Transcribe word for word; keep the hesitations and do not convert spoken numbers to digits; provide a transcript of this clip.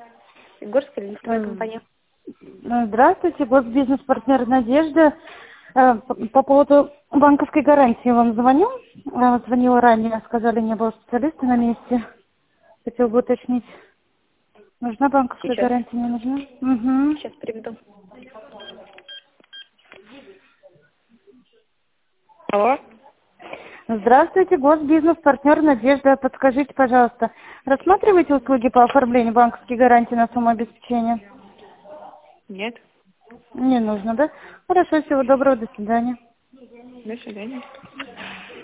Горская лифтовая М, компания. ну, Здравствуйте, госбизнес-партнер «Надежда». Э, По по поводу банковской гарантии вам звоню. Э, Звонила ранее, сказали, не было специалиста на месте. Хотел бы уточнить, нужна банковская Сейчас, гарантия, не нужна? Угу. сейчас приведу. Алло? Здравствуйте, госбизнес-партнер «Надежда». Подскажите, пожалуйста, рассматриваете услуги по оформлению банковской гарантии на сумму обеспечения? Нет. Не нужно, да? Хорошо, всего доброго, до свидания. До свидания.